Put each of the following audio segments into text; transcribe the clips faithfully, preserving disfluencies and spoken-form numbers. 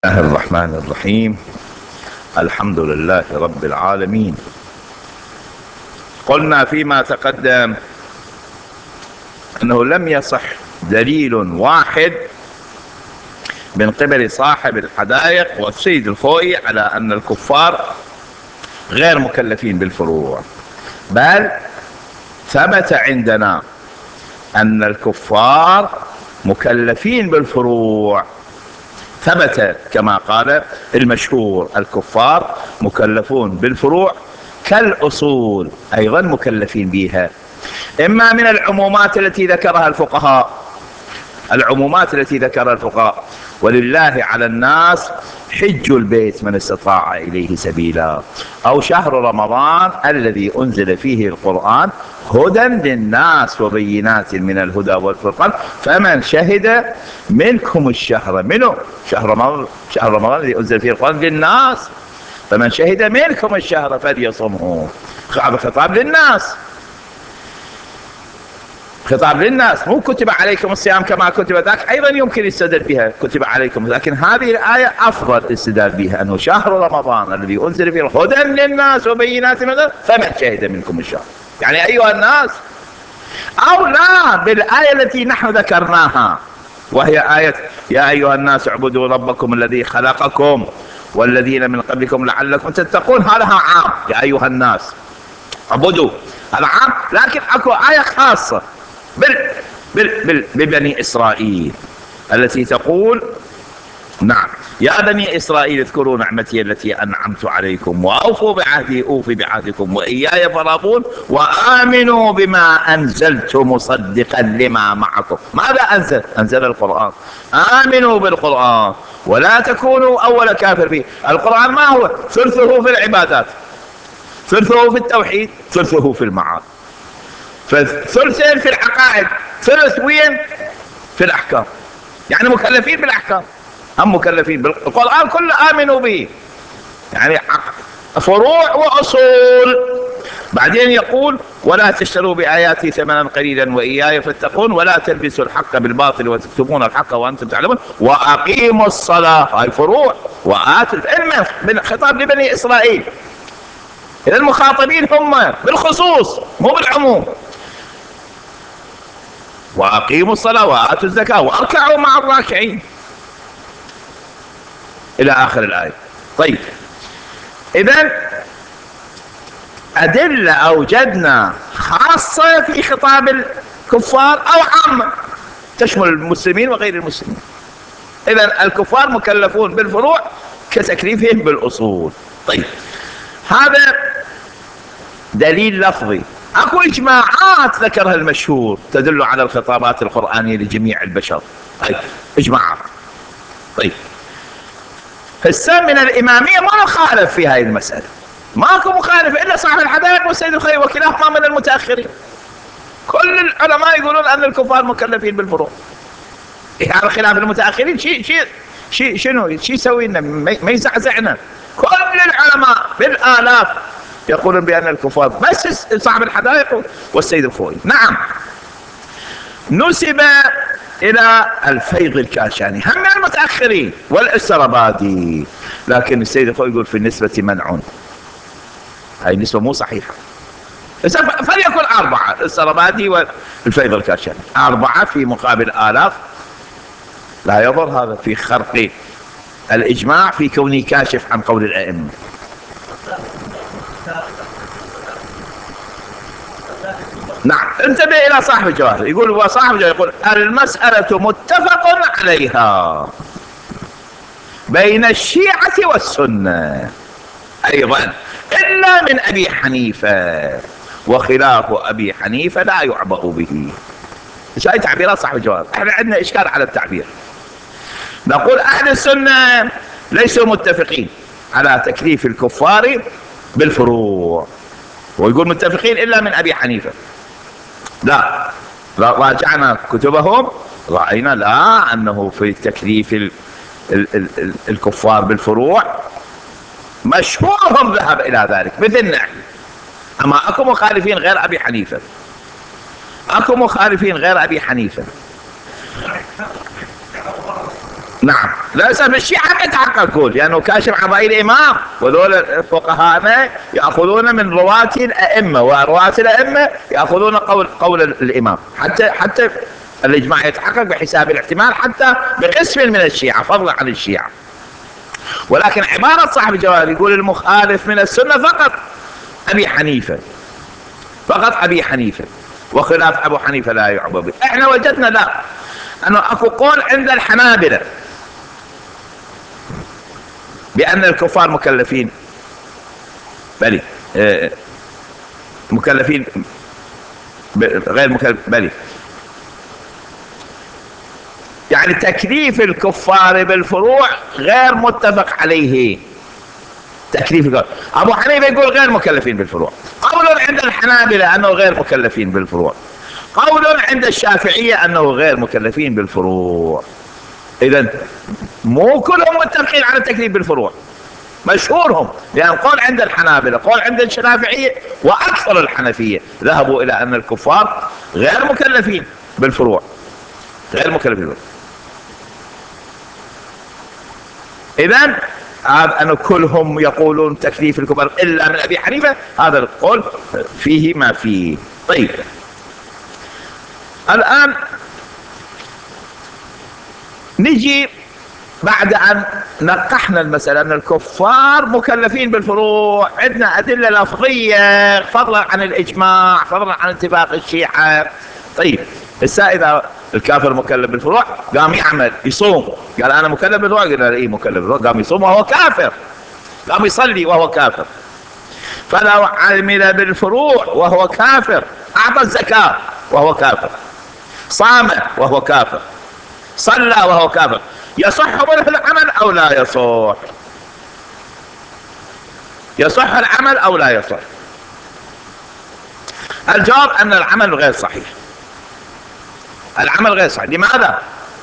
الله الرحمن الرحيم. الحمد لله رب العالمين. قلنا فيما تقدم أنه لم يصح دليل واحد من قبل صاحب الحدائق والسيد الخوئي على أن الكفار غير مكلفين بالفروع، بل ثبت عندنا أن الكفار مكلفين بالفروع. ثبت كما قال المشهور: الكفار مكلفون بالفروع كالأصول، أيضا مكلفين بها، إما من العمومات التي ذكرها الفقهاء العمومات التي ذكرها الفقهاء ولله على الناس حج البيت من استطاع إليه سبيلا، أو شهر رمضان الذي أنزل فيه القرآن هدى للناس وبينات من الهدى والفرقان فمن شهد منكم الشهر. منه شهر رمضان شهر رمضان الذي أنزل فيه القرآن للناس، فمن شهد منكم الشهر فليصمه. هذا خطاب للناس، خطاب للناس، مو كتب عليكم الصيام كما كتب ذاك. أيضا يمكن يستدل بها كتب عليكم، لكن هذه الآية أفضل الاستدلال بها، أنه شهر رمضان الذي أنزل فيه هدى للناس وبينات من الهدى فمن شهد منكم الشهر، يعني أيها الناس. أو لا، بالآية التي نحن ذكرناها وهي آية: يا أيها الناس اعبدوا ربكم الذي خلقكم والذين من قبلكم لعلكم تتقون. هذا عام، يا أيها الناس اعبدوا، هذا عام، لكن أكو آية خاصة بال بال بال ببني إسرائيل التي تقول: نعم يا بني إسرائيل اذكروا نعمتي التي أنعمت عليكم وأوفوا بعهدي أوف بعهدكم وإياي فارهبون وآمنوا بما أنزلت مصدقا لما معكم. ماذا أنزل؟ أنزل القرآن. آمنوا بالقرآن ولا تكونوا أول كافر فيه. القرآن ما هو؟ ثلثه في العبادات، ثلثه في التوحيد، ثلثه في المعاد، فثلثين في العقائد، ثلث وين؟ في الأحكام. يعني مكلفين بالأحكام، هم مكلفين بالقرآن كله آمنوا به، يعني فروع وأصول. بعدين يقول: ولا تشتروا بآياتي ثمنا قليلا وإياي فاتقون ولا تلبسوا الحق بالباطل وتكتمون الحق وأنتم تعلمون وأقيموا الصلاة. هاي فروع. وآتوا العلم من خطاب لبني إسرائيل، إذا المخاطبين هم بالخصوص مو بالعموم. وأقيموا الصلاة وآتوا الزكاة واركعوا مع الراكعين إلى آخر الآية. طيب، إذن أدلة أوجدنا خاصة في خطاب الكفار أو عامة تشمل المسلمين وغير المسلمين. إذن الكفار مكلفون بالفروع كتكليفهم بالأصول. طيب، هذا دليل لفظي. أكو إجماعات ذكرها المشهور تدل على الخطابات القرآنية لجميع البشر. طيب، إجماعات. طيب، هسه من الإمامية ما نخالف في هذه المسألة، ماكو مخالف إلا صاحب الحدائق والسيد الخوئي وكلاهما من المتأخرين. كل العلماء يقولون أن الكفار مكلفين بالفروع. إيه هذا خلاف المتأخرين؟ شيء شيء شيء شنو شيء يسوي لنا؟ ما يزعزعنا. كل العلماء بالآلاف يقولون بأن الكفار، بس صاحب الحدائق والسيد الخوئي. نعم، نسب إلى الفيض الكاشاني، هم من المتأخرين، والإسرابادي، لكن السيد الخوئي يقول في النسبة منع. هاي النسبة مو صحيحة. فليكن أربعة: الإسرابادي والفيض الكاشاني، أربعة في مقابل آلاف. لا يضر هذا في خرق الإجماع في كونه كاشف عن قول الأئمة. نعم، انتبه إلى صاحب الجواهر، يقول وصاحب الجواهر يقول: المسألة متفق عليها بين الشيعة والسنة أيضا إلا من أبي حنيفة، وخلاف أبي حنيفة لا يعبأ به. ايش هاي تعبيرات صاحب الجواهر؟ احنا عندنا إشكال على التعبير. نقول أهل السنة ليسوا متفقين على تكليف الكفار بالفروع، ويقول متفقين إلا من أبي حنيفة. لا، راجعنا كتبهم رأينا لا، أنه في تكليف ال ال ال الكفار بالفروع مشهورهم ذهب إلى ذلك مثلنا. أما أكو مخالفين غير أبي حنيفة، أكو مخالفين غير أبي حنيفة. نعم للأسف الشيعة ما يتحققون لأنه كاشف عن رأي الإمام، وذول الفقهاء يأخذون من رواة الأئمة، ورواة الأئمة يأخذون قول قول الإمام، حتى حتى الإجماع يتحقق بحساب الاحتمال حتى بقسم من الشيعة فضلا عن الشيعة. ولكن عبارة صاحب الجواب يقول المخالف من السنة فقط أبي حنيفة، فقط أبي حنيفة، وخلاف أبو حنيفة لا يعبر به. احنا وجدنا لا، أنه أكو قول عند الحنابلة بأن الكفار مكلفين، بلي اه مكلفين غير مكلف، بلي يعني تكليف الكفار بالفروع غير متفق عليه. تكليف الكفار. أبو حنيفة يقول غير مكلفين بالفروع، قول عند الحنابلة أنه غير مكلفين بالفروع، قول عند الشافعية أنه غير مكلفين بالفروع. إذن مو كلهم متفقين على التكليف بالفروع، مشهورهم، لأن قول عند الحنابلة قول عند الشافعية وأكثر الحنفية ذهبوا إلى أن الكفار غير مكلفين بالفروع، غير مكلفين بالفروع. إذن أن كلهم يقولون تكليف الكفار إلا من أبي حنيفة، هذا القول فيه ما فيه. طيب الآن نجي بعد أن نقحنا المسألة أن الكفار مكلفين بالفروع، عندنا أدلة لفظية فضلا عن الإجماع فضلا عن اتفاق الشيعة. طيب هسه إذا الكافر مكلف بالفروع قام يعمل يصوم، قال أنا مكلف بالفروع، قال إيه مكلف بالفروع، قام يصوم وهو كافر، قام يصلي وهو كافر. فلو عمل بالفروع وهو كافر، أعطى الزكاة وهو كافر، صام وهو كافر، صلى وهو كافر، يصح منه العمل أو لا يصح؟ يصح العمل أو لا يصح؟ الجواب أن العمل غير صحيح، العمل غير صحيح. لماذا؟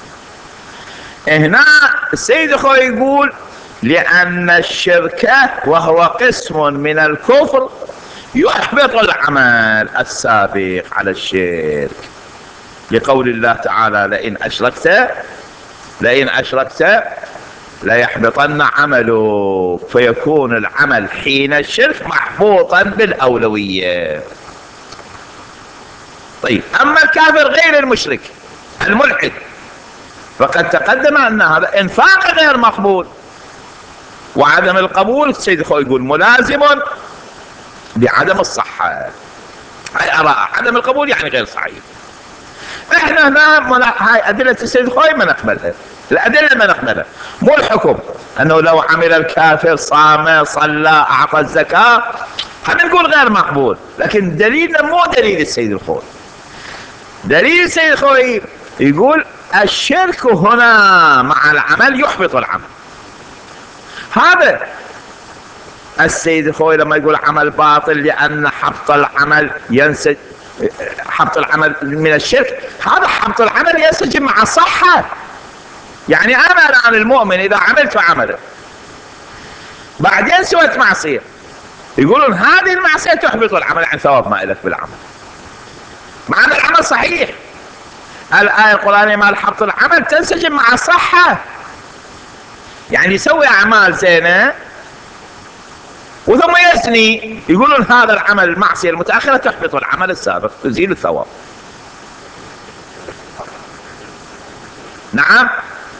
هنا السيد الخوئي يقول لأن الشرك وهو قسم من الكفر يحبط العمل السابق على الشرك، لقول الله تعالى لئن أشركت لئن أشركت ليحبطن عمله، فيكون العمل حين الشرك محبوطا بالأولوية. طيب أما الكافر غير المشرك الملحد فقد تقدم أن هذا إنفاق غير مقبول، وعدم القبول السيد الخوئي يقول ملازم بعدم الصحة، هاي أراء عدم القبول يعني غير صحيح. احنا هنا هاي أدلة السيد الخوئي ما نقبلها، الأدلة ما نقبلها، مو الحكم أنه لو عمل الكافر صام صلى أعطى الزكاة هذا نقول غير مقبول، لكن دليلنا مو دليل السيد الخوئي. دليل السيد الخوئي يقول الشرك هنا مع العمل يحبط العمل. هذا السيد الخوئي لما يقول عمل باطل لأن حبط العمل ينسج، حبط العمل من الشرك، هذا حبط العمل ينسجم مع الصحة. يعني أنا الآن المؤمن إذا عملت عمله بعدين سويت معصية، يقولون هذه المعصية تحبط العمل، يعني ثواب ما إلك بالعمل، مع أن العمل صحيح. الآية القرآنية مال حبط العمل تنسجم مع الصحة، يعني يسوي أعمال زينة وثم يزني، يقولون هذا العمل المعصية المتأخرة تحبط العمل السابق تزيل الثواب. نعم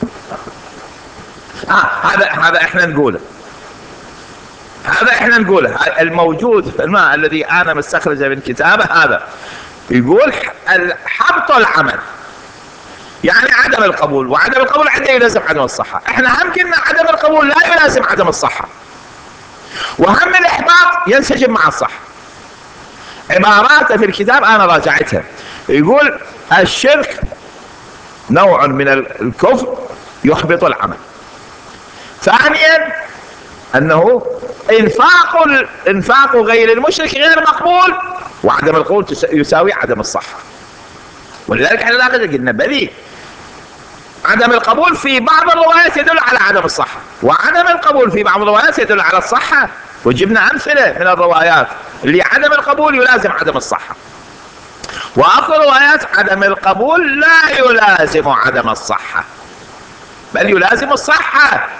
آه هذا هذا احنا نقوله، هذا احنا نقوله الموجود في الماء الذي انا مستخرجه من كتابه، هذا يقول حبط العمل يعني عدم القبول، وعدم القبول عنده يلازم عدم الصحة. احنا هم قلنا عدم القبول لا يلازم عدم الصحة، وهم الإحباط ينسجم مع الصحة. عباراته في الكتاب أنا راجعتها، يقول الشرك نوع من الكفر يحبط العمل. ثانيا أنه إنفاق إنفاق غير المشرك غير مقبول، وعدم القبول يساوي عدم الصحة. ولذلك احنا قلنا بلي عدم القبول في بعض الروايات يدل على عدم الصحة، وعدم القبول في بعض الروايات يدل على الصحة، وجبنا أمثلة من الروايات اللي عدم القبول يلازم عدم الصحة، وأخر روايات عدم القبول لا يلازم عدم الصحة. بل يلازم الصحة.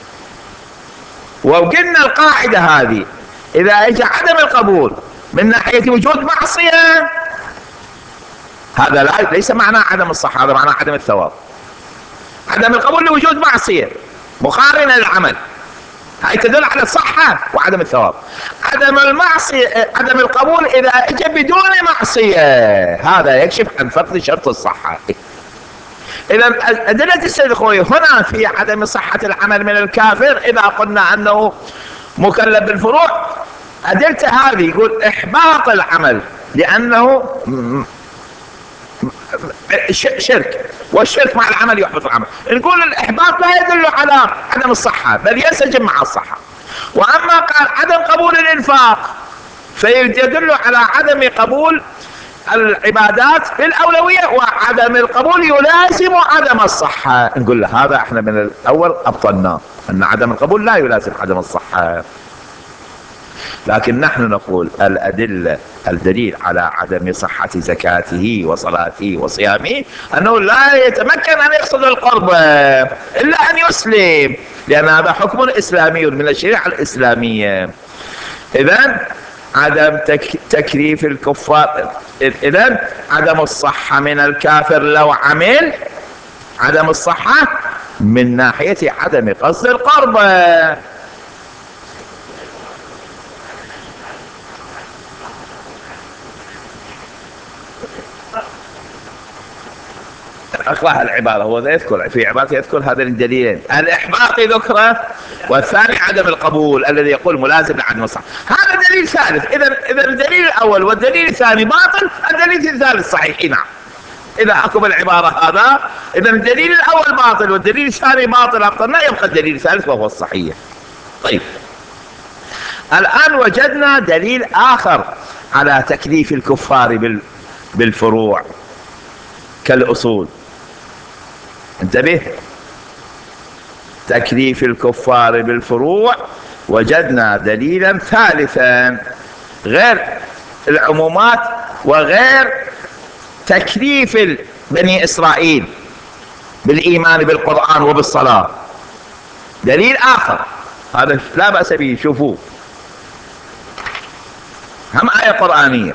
وقلنا القاعدة هذه إذا اجى عدم القبول من ناحية وجود معصية، هذا لا ليس معناه عدم الصحة، هذا معناه عدم الثواب. عدم القبول لوجود معصية مقارنة للعمل، هاي تدل على الصحة وعدم الثواب. عدم المعصية، عدم القبول إذا اجى بدون معصية، هذا يكشف عن فقد شرط الصحة. إذا أدلة السيد الخوي هنا في عدم صحة العمل من الكافر إذا قلنا أنه مكلف بالفروع، أدلة هذه يقول إحباط العمل لأنه شرك، والشرك مع العمل يحبط العمل. نقول الإحباط لا يدل على عدم الصحة بل ينسجم مع الصحة. وأما قال عدم قبول الإنفاق فيدل على عدم قبول العبادات بالأولوية، وعدم القبول يلازم عدم الصحة. نقول له هذا احنا من الأول أبطلناه، أن عدم القبول لا يلازم عدم الصحة. لكن نحن نقول الأدلة الدليل على عدم صحة زكاته وصلاته وصيامه أنه لا يتمكن أن يقصد القرب إلا أن يسلم، لأن هذا حكم إسلامي من الشريعة الإسلامية. إذن عدم تك تكليف الكفار، إذن عدم الصحة من الكافر لو عمل، عدم الصحة من ناحية عدم قصد القرب. اقرأ العبارة، هو يذكر في عبارة يذكر هذين الدليلين، الإحباط ذكره والثاني عدم القبول الذي يقول ملازم لعدم الصحة. هذا دليل ثالث. إذا إذا الدليل الأول والدليل الثاني باطل، الدليل الثالث صحيح. نعم، إذا عقب العبارة هذا، إذا الدليل الأول باطل والدليل الثاني باطل أبطلنا، يبقى الدليل الثالث وهو الصحيح. طيب، الآن وجدنا دليل آخر على تكليف الكفار بالفروع كالأصول. انتبه، تكليف الكفار بالفروع وجدنا دليلا ثالثا غير العمومات وغير تكليف بني إسرائيل بالإيمان بالقرآن وبالصلاة. دليل آخر هذا لا بأس به، شوفوه، هم آية قرآنية.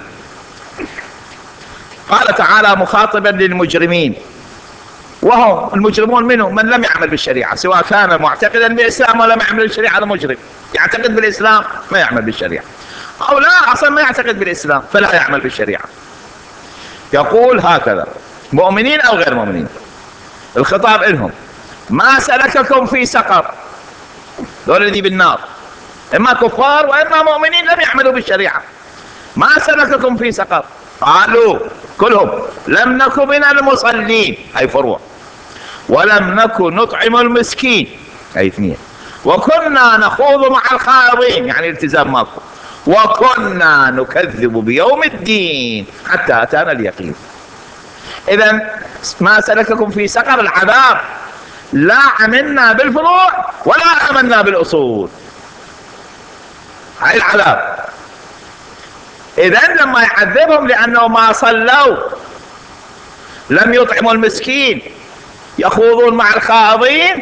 قال تعالى مخاطبا للمجرمين، وهم المجرمون منهم من لم يعمل بالشريعة، سواء كان معتقدا بالإسلام ولم يعمل بالشريعة. هذا مجرم، يعتقد بالإسلام ما يعمل بالشريعة، أو لا أصلا ما يعتقد بالإسلام فلا يعمل بالشريعة. يقول هكذا مؤمنين أو غير مؤمنين، الخطاب لهم، ما سلككم في سقر، دول الذي بالنار إما كفار وإما مؤمنين لم يعملوا بالشريعة. ما سلككم في سقر؟ قالوا كلهم لم نكن من المصلين، أي فروع، ولم نكن نطعم المسكين، أي اثنين، وكنا نخوض مع الخائضين، يعني التزام ماكو، وكنا نكذب بيوم الدين حتى أتانا اليقين. إذن ما سلككم في سقر العذاب، لا عملنا بالفروع ولا عملنا بالأصول، هاي العذاب. إذن لما يعذبهم لأنه ما صلوا، لم يطعموا المسكين، يخوضون مع الخائضين،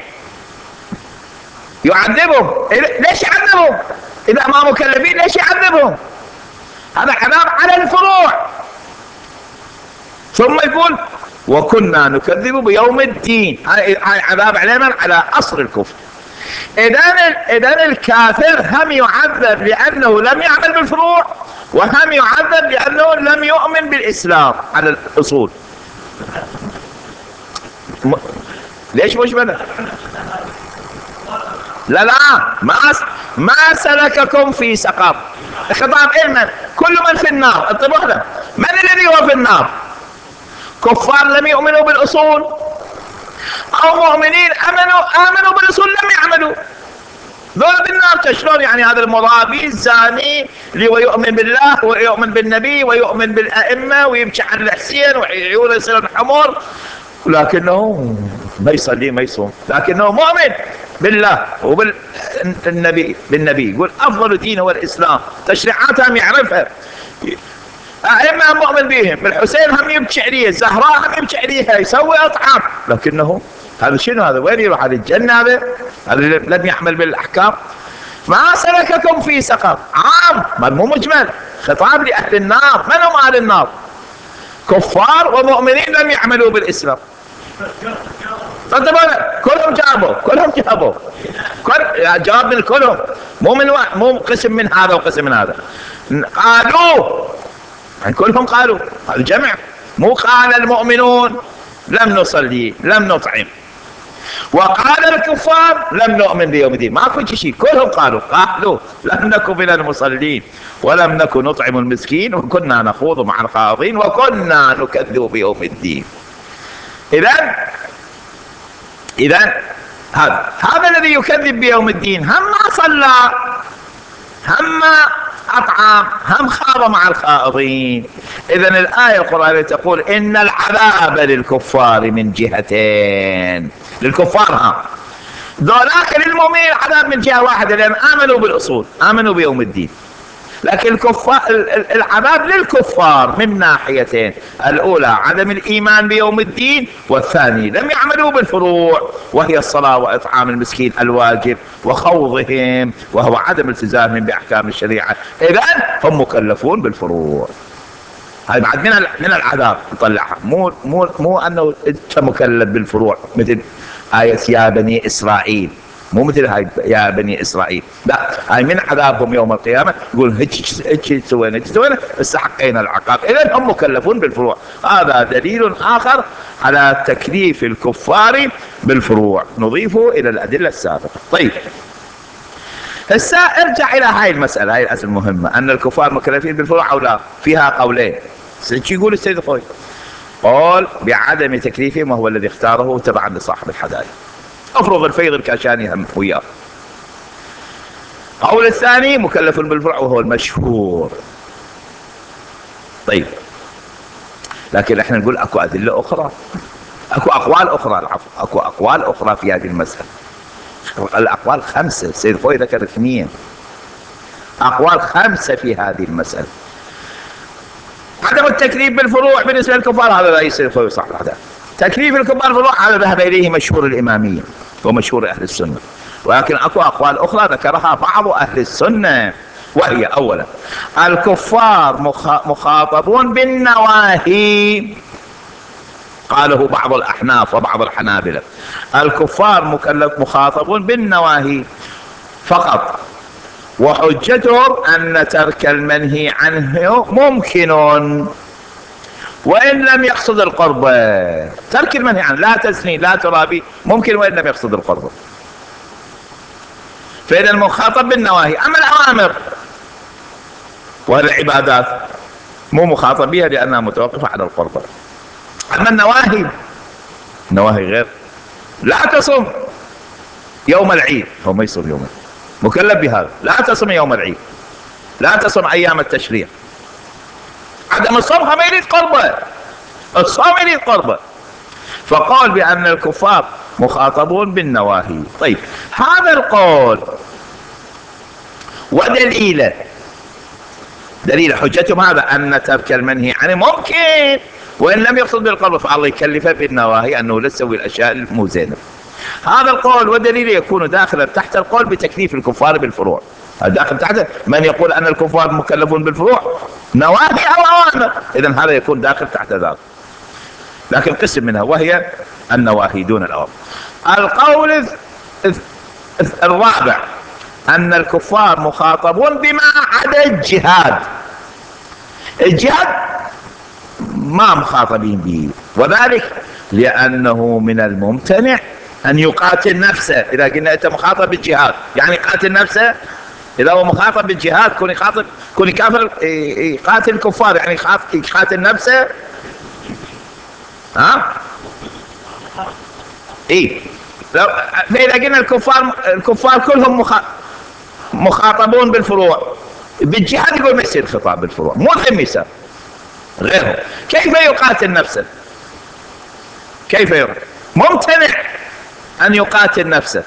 يعذبهم. ليش يعذبهم إذا ما مكلفين؟ ليش يعذبهم؟ هذا عذاب على الفروع. ثم يقول وكنا نكذب بيوم الدين، هاي عذاب علينا على أصل الكفر. إذن إذن الكافر هم يعذب لأنه لم يعمل بالفروع، وهم يعذب لأنه لم يؤمن بالإسلام على الأصول. م... ليش مش بنا؟ لا لا ما ما سلككم في سقر، خطاب علما كل من في النار. انتبهوا، من الذي هو في النار؟ كفار لم يؤمنوا بالأصول، أو مؤمنين آمنوا آمنوا بالأصول لم يعملوا، ذول بالنار. شلون يعني؟ هذا المرابي الزاني اللي هو يؤمن بالله ويؤمن بالنبي ويؤمن بالأئمة ويمشي على الحسين وعيونه يصير حمر، ولكنه ما يصلي ما يصوم، لكنه مؤمن بالله وبالنبي بالنبي. يقول أفضل دين هو الإسلام، تشريعاتهم يعرفها، أئمة هم مؤمن بهم، بالحسين هم يبكي عليه، الزهراء هم يبكي عليها، يسوي أطعام، لكنه هذا شنو هذا؟ وين يروح؟ هذا الجنة؟ هذا هذا لم يعمل بالأحكام. ما سلككم في سقر؟ عام، مو مجمل، خطاب لأهل النار. من هم أهل النار؟ كفار ومؤمنين لم يعملوا بالإسلام. كلهم جابوا كلهم جابوا كل جواب من كلهم، مو من واحد، مو قسم من هذا وقسم من هذا. قالوا يعني كلهم قالوا، هذا الجمع. مو قال المؤمنون لم نصلي لم نطعم، وقال الكفار لم نؤمن بيوم الدين. ماكو شيء، كلهم قالوا قالوا لم نكن من المصلين ولم نكن نطعم المسكين وكنا نخوض مع الخاضين وكنا نكذب بيوم الدين. إذن إذن هذا هذا الذي يكذب بيوم الدين هم ما صلى، هم ما أطعم، هم خاض مع الخائضين. إذن الآية القرآنية تقول إن العذاب للكفار من جهتين. للكفار ها، ذولاك للمؤمنين العذاب من جهة واحدة، لأن آمنوا بالأصول، آمنوا بيوم الدين. لكن الكفار العذاب للكفار من ناحيتين: الأولى عدم الإيمان بيوم الدين، والثاني لم يعملوا بالفروع وهي الصلاة وإطعام المسكين الواجب وخوضهم وهو عدم التزامهم بأحكام الشريعة. إذن هم مكلفون بالفروع. هاي بعد من من العذاب نطلعها، مو مو مو أنه أنت مكلف بالفروع مثل آية يا بني إسرائيل، مو مثل هاي يا بني إسرائيل، لا، هاي من عذابهم يوم القيامة يقول هيك هيك سوينا هيك سوينا استحقينا العقاب. إذن هم مكلفون بالفروع. هذا دليل آخر على تكليف الكفار بالفروع، نضيفه إلى الأدلة السابقة. طيب هسه ارجع إلى هاي المسألة، هاي الأصل المهمة، أن الكفار مكلفين بالفروع أو لا. فيها قولين. شو يقول السيد الخوي؟ قول بعدم تكليفهم وهو الذي اختاره تبعا لصاحب الحدائق، افرض الفيض الكاشاني هم وياه. قول الثاني مكلف بالفروع وهو المشهور. طيب لكن احنا نقول اكو ادله اخرى، اكو اقوال اخرى، العفو اكو اقوال اخرى في هذه المساله. الاقوال خمسه، السيد خوي ذكر اثنين، اقوال خمسه في هذه المساله. عدم التكليف بالفروع بالنسبه للكفار هذا لا يصير خوي صح. هذا تكليف الكفار بالفروع هذا ذهب اليه مشهور الاماميه ومشهور اهل السنه، ولكن اكو اقوال اخرى ذكرها بعض اهل السنه، وهي اولا الكفار مخاطبون بالنواهي، قاله بعض الاحناف وبعض الحنابلة. الكفار مكلف مخاطبون بالنواهي فقط، وحجتهم ان ترك المنهي عنه ممكن وإن لم يقصد القرب. ترك المنهي عنه، لا تزني لا ترابي، ممكن وإن لم يقصد القرب. فإذا المخاطب بالنواهي. أما الأوامر والعبادات مو مخاطب بها لأنها متوقفة على القرب. أما النواهي، النواهي غير. لا تصم يوم العيد، هو ما يصوم يوم العيد، مكلف بهذا. لا تصم يوم العيد، لا تصم أيام التشريع. عدم الصوم ما يريد قربه، الصوم يريد قربه. فقال بأن الكفار مخاطبون بالنواهي. طيب هذا القول ودليله، دليل حجتهم هذا أن ترك المنهي عنه ممكن وإن لم يقصد بالقرب، فالله يكلفه بالنواهي أنه لا تسوي الأشياء المو زينة. هذا القول ودليله يكون داخلا تحت القول بتكليف الكفار بالفروع. داخل تحت من يقول أن الكفار مكلفون بالفروع نواهي أو أوامر، إذن هذا يكون داخل تحت ذلك، لكن قسم منها وهي النواهي دون الأوامر. القول الرابع أن الكفار مخاطبون بما عدا الجهاد. الجهاد ما مخاطبين به، وذلك لأنه من الممتنع أن يقاتل نفسه. إذا قلنا أنت مخاطب بالجهاد يعني قاتل نفسه، إذا هو مخاطب بالجهاد كون يخاطب كون كافر يقاتل الكفار يعني يقاتل نفسه. ها؟ إيه؟ فإذا قلنا الكفار الكفار كلهم مخاطبون بالفروع، بالجهاد يقول ما يصير خطاب بالفروع، مو الهم يصير غيرهم. كيف يقاتل نفسه؟ كيف يقاتل؟ ممتنع أن يقاتل نفسه.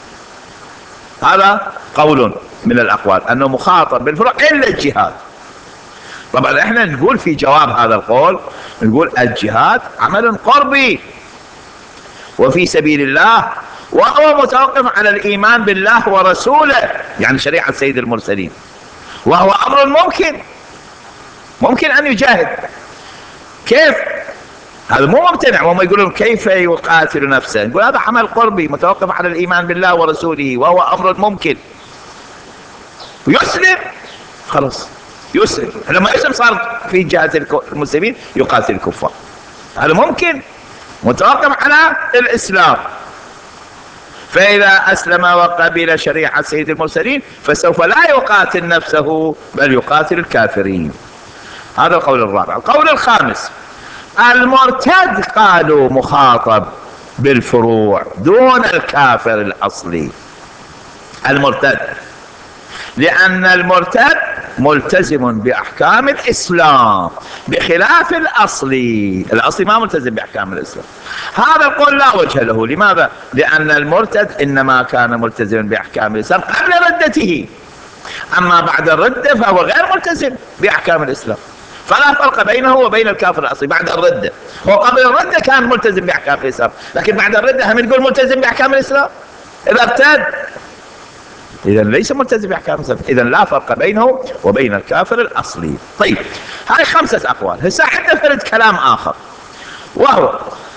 هذا قول من الأقوال أنه مخاطب بالفروع إلا الجهاد. طبعا احنا نقول في جواب هذا القول، نقول الجهاد عمل قربي وفي سبيل الله، وهو متوقف على الإيمان بالله ورسوله، يعني شريعة سيد المرسلين، وهو أمر ممكن ممكن أن يجاهد. كيف؟ هذا مو ممتنع. وهم يقولون كيف يقاتل نفسه، يقول هذا عمل قربي متوقف على الإيمان بالله ورسوله، وهو أمر ممكن. ويسلم، خلاص يسلم، لما يسلم صار في جهة المسلمين يقاتل الكفار. هذا ممكن متوقف على الإسلام. فإذا أسلم وقبل شريعة سيد المرسلين فسوف لا يقاتل نفسه بل يقاتل الكافرين. هذا القول الرابع. القول الخامس: المرتد قالوا مخاطب بالفروع دون الكافر الأصلي. المرتد لأن المرتد ملتزم بأحكام الإسلام بخلاف الأصلي. الأصلي ما ملتزم بأحكام الإسلام. هذا القول لا وجه له. لماذا؟ لأن المرتد إنما كان ملتزما بأحكام الإسلام قبل ردته، أما بعد الردة فهو غير ملتزم بأحكام الإسلام. فلا فرق بينه وبين الكافر الأصلي بعد الردة. هو قبل الردة كان ملتزم بأحكام الإسلام، لكن بعد الردة هم نقول ملتزم بأحكام الإسلام؟ إذا ارتد إذا ليس ملتزم بأحكام الإسلام، إذا لا فرق بينه وبين الكافر الأصلي. طيب، هاي خمسة أقوال. هسه حتى فرد كلام آخر، وهو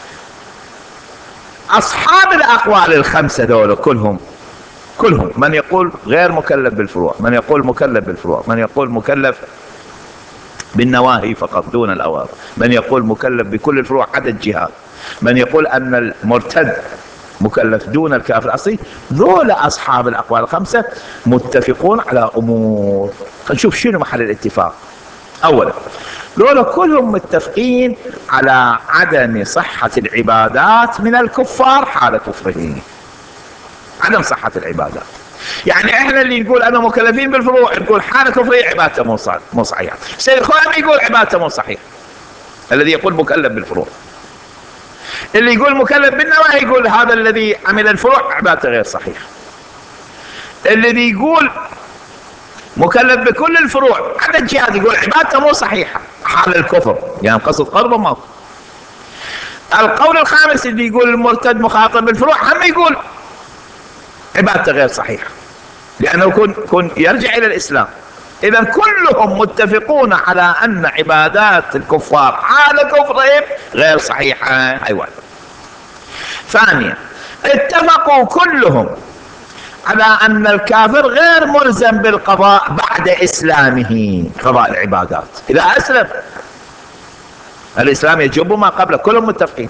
أصحاب الأقوال الخمسة دول كلهم كلهم من يقول غير مكلف بالفروع، من يقول مكلف بالفروع، من يقول مكلف بالنواهي فقط دون الأوامر، من يقول مكلف بكل الفروع عدا الجهاد، من يقول أن المرتد مكلف دون الكافر الأصلي. ذول أصحاب الأقوال الخمسة متفقون على أمور. نشوف شنو محل الاتفاق. أولا، ذول كلهم متفقين على عدم صحة العبادات من الكفار حال كفرهم. عدم صحة العبادات، يعني احنا اللي نقول انا مكلفين بالفروع نقول حال كفري عبادته مو صحيحه. سيد الخوئيني يقول عبادته مو صحيحه، الذي يقول مكلف بالفروع. اللي يقول مكلف بالنواهي يقول هذا الذي عمل الفروع عبادته غير صحيحه. الذي يقول مكلف بكل الفروع حتى الجهاد يقول عبادته مو صحيحه حال الكفر، يعني قصد قرب ما. القول الخامس اللي يقول المرتد مخاطب بالفروع هم يقول عبادته غير صحيحه لانه يكون كن يرجع الى الاسلام. اذا كلهم متفقون على ان عبادات الكفار حال كفرهم غير صحيحه. ايوه. ثانيا، اتفقوا كلهم على ان الكافر غير ملزم بالقضاء بعد اسلامه، قضاء العبادات اذا اسلم. الاسلام يجب ما قبله، كلهم متفقين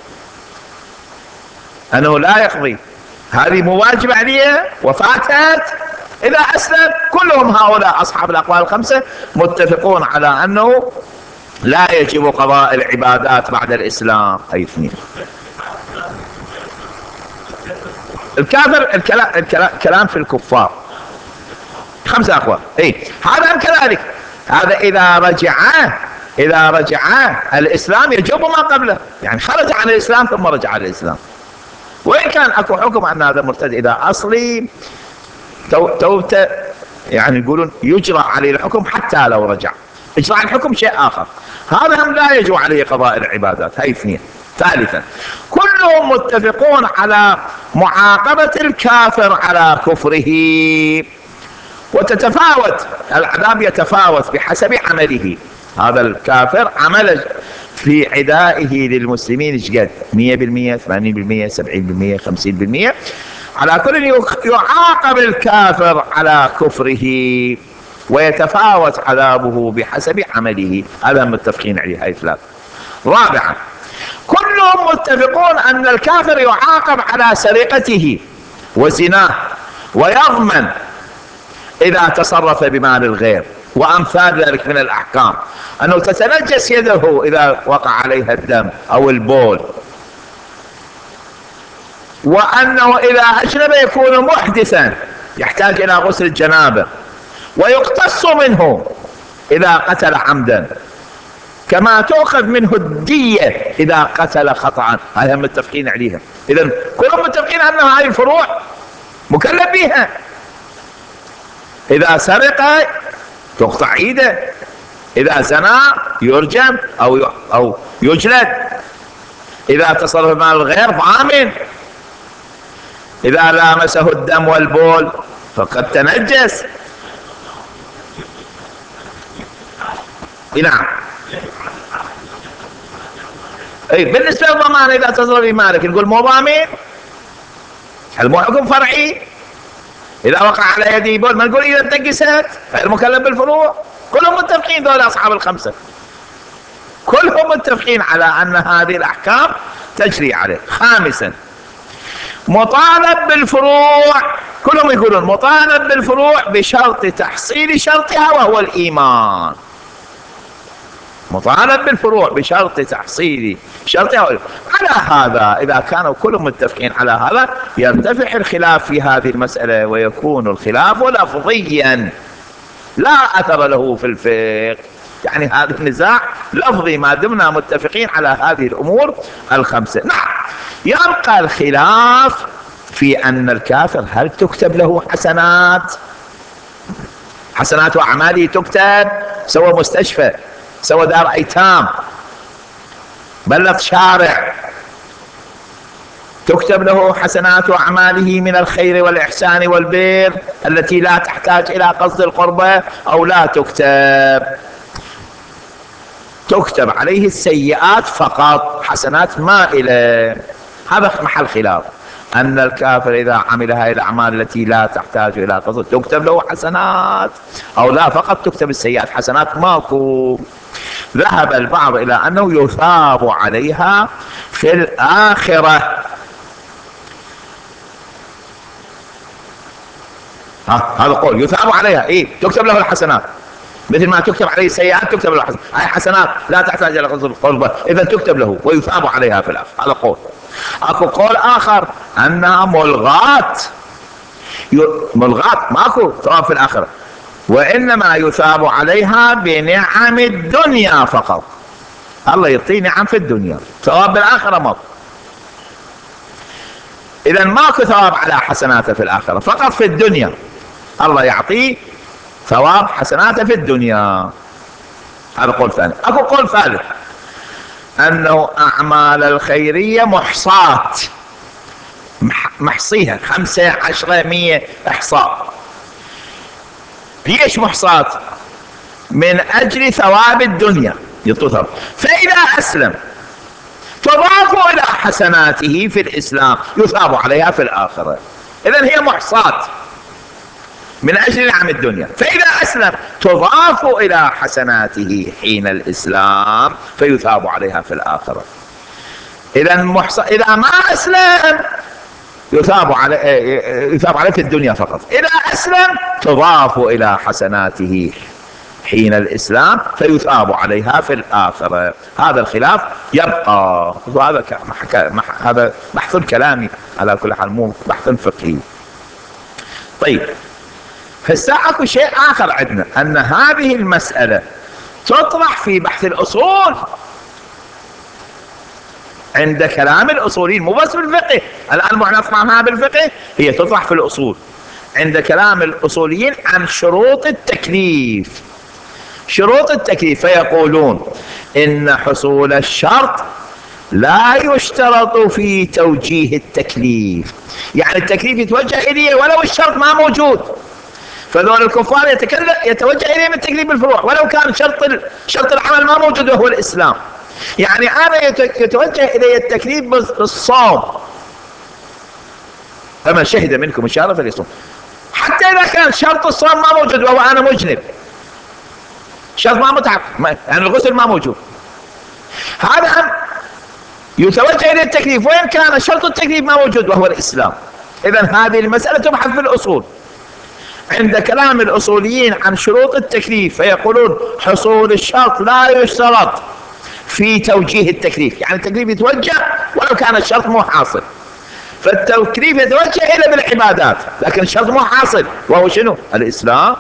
انه لا يقضي، هذه مو واجب عليه وفاتت إذا أسلم. كلهم هؤلاء أصحاب الأقوال الخمسة متفقون على أنه لا يجب قضاء العبادات بعد الإسلام. أي اثنين. الكافر الكلام, الكلام كلام في الكفار خمسة أقوال. إيه هذا هم كذلك. هذا إذا رجع إذا رجع الإسلام يجب ما قبله، يعني خرج عن الإسلام ثم رجع على الإسلام. وإن كان أكو حكم أن هذا مرتد إذا أصلي توبته، يعني يقولون يجرى عليه الحكم حتى لو رجع. إجراء الحكم شيء آخر، هذا هم لا يجب عليه قضاء العبادات. هاي اثنين. ثالثا، كلهم متفقون على معاقبة الكافر على كفره، وتتفاوت العذاب، يتفاوت بحسب عمله. هذا الكافر عمل في عدائه للمسلمين ايش قد؟ مية بالمية، ثمانين بالمية، سبعين بالمية، خمسين بالمية. على كل يعاقب الكافر على كفره ويتفاوت عذابه بحسب عمله. هذا متفقين عليه. هاي ثلاثة. رابعا، كلهم متفقون أن الكافر يعاقب على سرقته وزناه، ويضمن إذا تصرف بمال الغير وأمثال ذلك من الأحكام، أنه تتنجس يده إذا وقع عليها الدم أو البول، وأنه إذا أجنب يكون محدثا يحتاج إلى غسل الجنابة، ويقتص منه إذا قتل عمدا، كما تؤخذ منه الدية إذا قتل خطأ. هذا متفقين عليها. إذن كلهم متفقين أن هذه الفروع مكلف بها. إذا سرق تقطع ايده، إذا زنى يرجم أو أو يجلد، إذا تصرف مال الغير ضامن، إذا لامسه الدم والبول فقد تنجس. نعم. اي بالنسبة للضمان إذا تصل في مالك نقول مو ضامن، هل مو حكم فرعي؟ إذا وقع على يدي بول ما نقول إذا انتقست غير مكلف بالفروع. كلهم متفقين دول أصحاب الخمسة، كلهم متفقين على أن هذه الأحكام تجري عليه. خامسا مطالب بالفروع، كلهم يقولون مطالب بالفروع بشرط تحصيل شرطها وهو الإيمان. مطالب بالفروع بشرط تحصيل شرطها. على هذا إذا كانوا كلهم متفقين على هذا يرتفع الخلاف في هذه المسألة ويكون الخلاف لفظيا لا أثر له في الفقه. يعني هذا النزاع لفظي ما دمنا متفقين على هذه الأمور الخمسة. نعم. يبقى الخلاف في أن الكافر هل تكتب له حسنات، حسنات وأعماله تكتب، سوى مستشفى، سوى دار أيتام، بلغ شارع، تكتب له حسنات أعماله من الخير والإحسان والبر التي لا تحتاج إلى قصد القربة أو لا تكتب؟ تكتب عليه السيئات فقط، حسنات مائلة. هذا محل خلاف، أن الكافر إذا عمل هذه الأعمال التي لا تحتاج إلى قصد تكتب له حسنات أو لا فقط تكتب السيئات، حسنات ماكو. ذهب البعض إلى أنه يثاب عليها في الآخرة. ها هذا قول يثاب عليها، إيه تكتب له الحسنات مثل ما تكتب عليه السيئات تكتب له الحسنات. هاي حسنات لا تحتاج إلى قصد القربة إذا تكتب له ويثاب عليها في الآخرة. هذا قول. أكو قول آخر أنها ملغات، ملغات ماكو ثواب في الآخرة، وإنما يثاب عليها بنعم الدنيا فقط. الله يعطيه نعم في الدنيا، ثواب بالآخرة ماكو. إذا ماكو ثواب على حسناته في الآخرة، فقط في الدنيا الله يعطيه ثواب حسناته في الدنيا. هذا قول ثاني. أكو قول ثالث أنه أعمال الخيرية محصاة، محصيها خمسة عشرة مية إحصاء. ليش محصاة؟ من أجل ثواب الدنيا يطلب، فإذا أسلم تضاف إلى حسناته في الإسلام يثاب عليها في الآخرة. إذن هي محصاة من أجل نعم الدنيا، فإذا أسلم تضاف إلى حسناته حين الإسلام فيثاب عليها في الآخرة. إذا محص... إذا ما أسلم يثاب عليه يثاب عليه في الدنيا فقط، إذا أسلم تضاف إلى حسناته حين الإسلام فيثاب عليها في الآخرة. هذا الخلاف يبقى، وهذا هذا بحث كلامي على كل حال مو بحث فقهي. طيب هسه اكو شيء آخر عندنا، أن هذه المسألة تطرح في بحث الأصول عند كلام الأصوليين، مو بس بالفقه. الآن معنا نسمعها بالفقه، هي تطرح في الأصول عند كلام الأصوليين عن شروط التكليف. شروط التكليف فيقولون إن حصول الشرط لا يشترط في توجيه التكليف، يعني التكليف يتوجه إليه ولو الشرط ما موجود. فذول الكفار يتوجه إليهم التكليف بالفروع ولو كان شرط شرط العمل ما موجود وهو الإسلام. يعني أنا يتوجه إلي التكليف بالصوم، فمن شهد منكم الشهر فليصوم، حتى إذا كان شرط الصوم ما موجود وهو أنا مجنب، شرط ما متحقق يعني الغسل ما موجود، هذا يتوجه إلى التكليف وإن كان شرط التكليف ما موجود وهو الإسلام. إذن هذه المسألة تبحث في الأصول عند كلام الأصوليين عن شروط التكليف، فيقولون حصول الشرط لا يشترط في توجيه التكليف، يعني التكليف يتوجه ولو كان الشرط مو حاصل. فالتكليف يتوجه إلى بالعبادات لكن الشرط مو حاصل وهو شنو؟ الإسلام.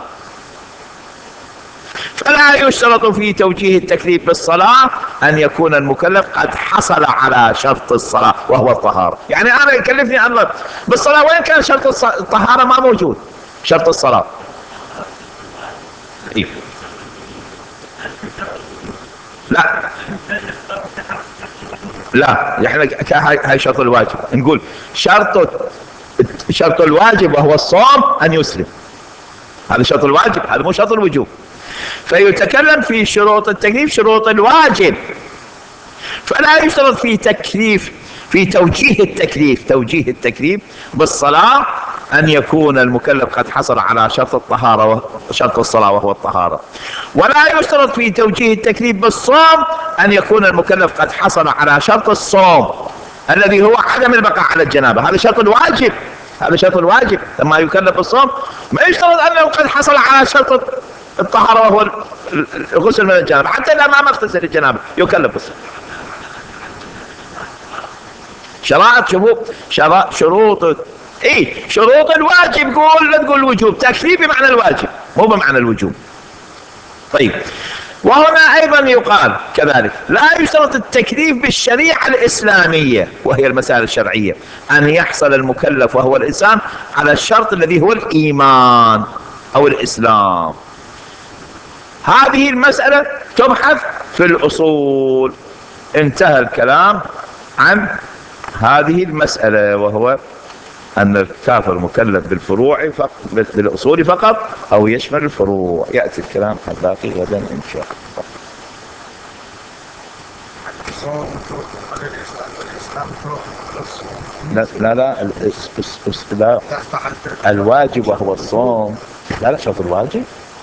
فلا يشترط في توجيه التكليف بالصلاة أن يكون المكلف قد حصل على شرط الصلاة وهو الطهارة. يعني أنا يكلفني الله بالصلاة وين كان شرط الطهارة ما موجود، شرط الصلاة. إيه؟ لا لا، يعني هاي شرط الواجب، نقول شرط شرط الواجب وهو الصوم أن يسلم، هذا شرط الواجب، هذا مو شرط الوجوب. فيتكلم في شروط التكليف شروط الواجب، فلا يشترط في تكليف في توجيه التكليف توجيه التكليف بالصلاة أن يكون المكلف قد حصل على شرط الطهارة شرط الصلاة وهو الطهارة، ولا يشترط في توجيه التكليف بالصوم أن يكون المكلف قد حصل على شرط الصوم الذي هو عدم البقاء على الجنابة. هذا شرط الواجب، هذا شرط الواجب لما يكلف بالصوم. ما يشترط أنه قد حصل على شرط الطهارة وهو الغسل من الجنابة، حتى إذا ما اغتسل الجنابة يكلف بالصوم. شرائط شروط شروط اي شروط الواجب، قول لا تقول الوجوب، تكليف بمعنى الواجب مو بمعنى الوجوب. طيب، وهنا ايضا يقال كذلك لا يشترط التكليف بالشريعة الاسلامية وهي المسائل الشرعية ان يحصل المكلف وهو الانسان على الشرط الذي هو الايمان او الاسلام. هذه المسألة تبحث في الاصول. انتهى الكلام عن هذه المسألة، وهو أن الكافر مكلف بالفروع فقط، بالأصول فقط، أو يشمل الفروع. يأتي الكلام الباقي غدا إن شاء الله. لا لا لا, لا الواجب وهو الصوم، لا لا شرط الواجب